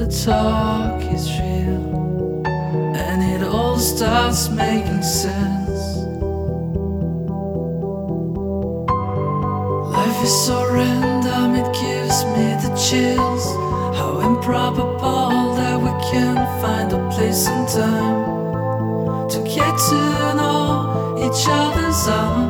the talk is real, and it all starts making sense. Life is so random, it gives me the chills. How improbable that we can find a place and time to get to know each other's eyes.